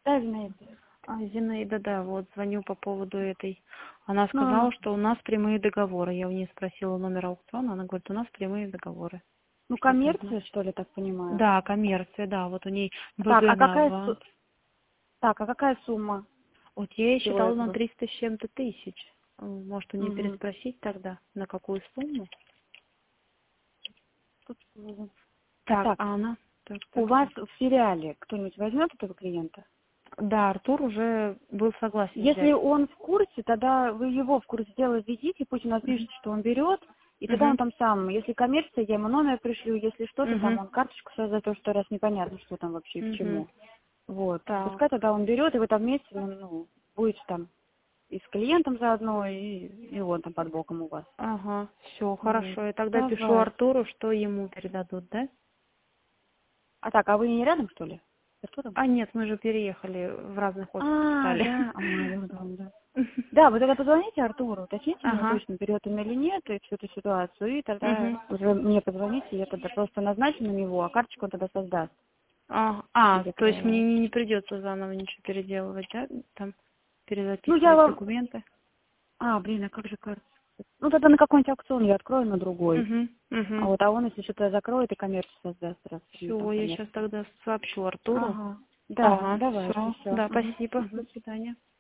Да, Зинаида. Зинаида, да, вот звоню по поводу этой. Она Ну, сказала, что у нас прямые договоры. Я у нее спросила номер аукциона, она говорит, у нас прямые договоры. ну, Что это коммерция, значит? что ли, так понимаю. Да, коммерция, да, вот у ней Так, БГ на аванс. так, а какая сумма Вот я ей всего считала на этого? 300 с чем-то тысяч. Может, у нее Угу. переспросить тогда, на какую сумму? Так, Так, а она... Так, у так, вас так. в филиале кто-нибудь возьмет этого клиента? Да, Артур уже был согласен Если взять. он в курсе, тогда вы его в курсе дела введите, пусть он напишет, что он берет, и тогда он Угу. там сам, если коммерция, я ему номер пришлю, если что-то там, Угу. он карточку создаст, то что раз непонятно, что там вообще и к Угу. чему. Вот. Пускай Так. тогда он берет, и вы там вместе, ну, будете там и с клиентом заодно, и он там под боком у вас. Ага, все, Вот. хорошо. Я тогда пишу Давай. Артуру, что ему передадут, да? А так, а вы не рядом, что ли? С Артуром? А нет, мы же переехали, в разных офисах А, стали. да. Да. Да, вы тогда позвоните Артуру, уточните мне Ага. точно, берет он или нет, и всю эту ситуацию, и тогда Угу. уже мне позвоните, я тогда просто назначу на него, а карточку он тогда создаст. То есть мне Где-то... не придется заново ничего переделывать, да? Там Ну, я перезаписывать вам... документы. А, блин, а как же карточка? Ну, тогда на какой-нибудь аукцион я открою на другой. Угу. А Угу. вот, а он, если что-то закроет, и коммерцию создаст, раз у него там Все, я сейчас коммерция. тогда сообщу Артуру. Ага. Да, Ага, давайте, все. все. Да, спасибо. Угу. До свидания.